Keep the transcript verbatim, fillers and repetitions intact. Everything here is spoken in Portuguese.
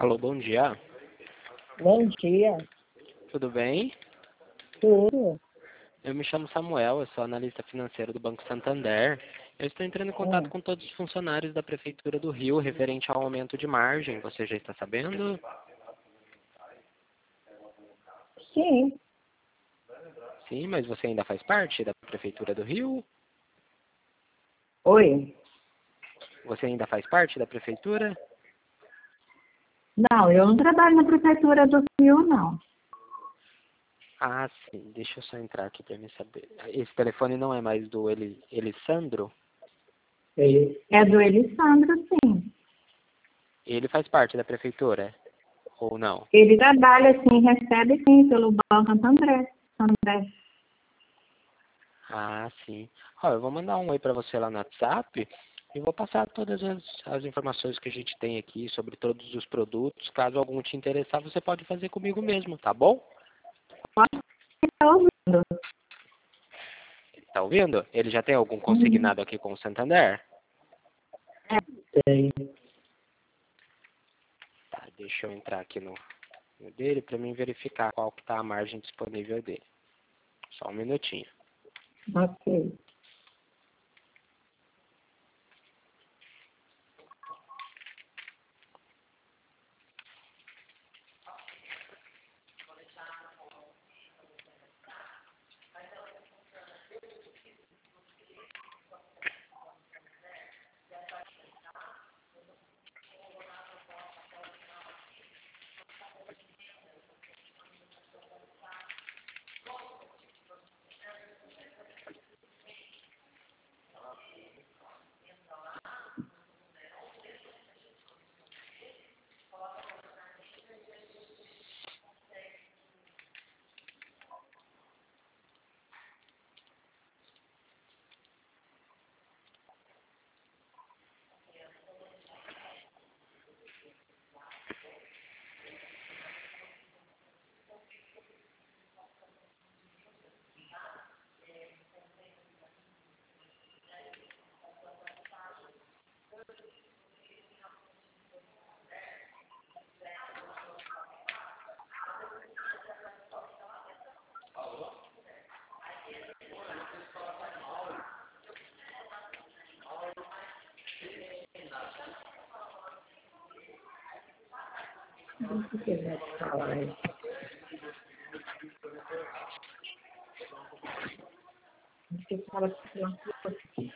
Alô, bom dia. Bom dia. Tudo bem? Tudo? Eu me chamo Samuel, eu sou analista financeiro do Banco Santander. Eu estou entrando em contato Hum. com todos os funcionários da Prefeitura do Rio referente ao aumento de margem. Você já está sabendo? Sim. Sim, mas você ainda faz parte da Prefeitura do Rio? Oi. Você ainda faz parte da Prefeitura? Não, eu não trabalho na prefeitura do Rio, não. Ah, sim. Deixa eu só entrar aqui para me saber. Esse telefone não é mais do Eli, Elisandro? É do Elisandro, sim. Ele faz parte da Prefeitura? Ou não? Ele trabalha, sim, recebe, sim, pelo Banco Santo André. André. Ah, sim. Ó, eu vou mandar um oi para você lá no WhatsApp e vou passar todas as, as informações que a gente tem aqui sobre todos os produtos. Caso algum te interessar, você pode fazer comigo mesmo, tá bom? Pode estar ouvindo. Tá ouvindo? Ele já tem algum Uhum. consignado aqui com o Santander? É, tem. Tá, deixa eu entrar aqui no, no dele para mim verificar qual que tá a margem disponível dele. Só um minutinho. Ok. O que ele vai te falar aí? Você fala que